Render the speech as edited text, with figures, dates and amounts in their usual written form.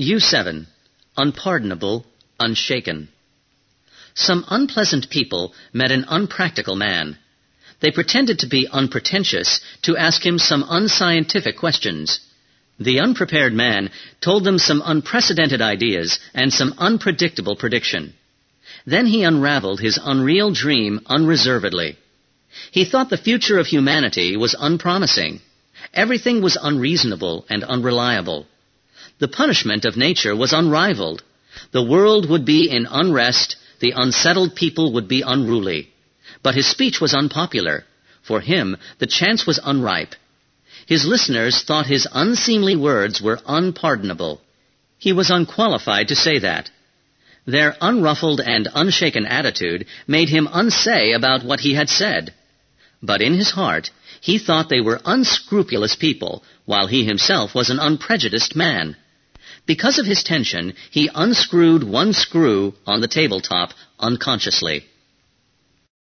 U7. Unpardonable, unshaken. Some unpleasant people met an unpractical man. They pretended to be unpretentious to ask him some unscientific questions. The unprepared man told them some unprecedented ideas and some unpredictable prediction. Then he unraveled his unreal dream unreservedly. He thought the future of humanity was unpromising. Everything was unreasonable and unreliable. The punishment of nature was unrivaled. The world would be in unrest, the unsettled people would be unruly. But his speech was unpopular. For him, the chance was unripe. His listeners thought his unseemly words were unpardonable. He was unqualified to say that. Their unruffled and unshaken attitude made him unsay about what he had said. But in his heart, he thought they were unscrupulous people, while he himself was an unprejudiced man. Because of his tension, he unscrewed one screw on the tabletop unconsciously.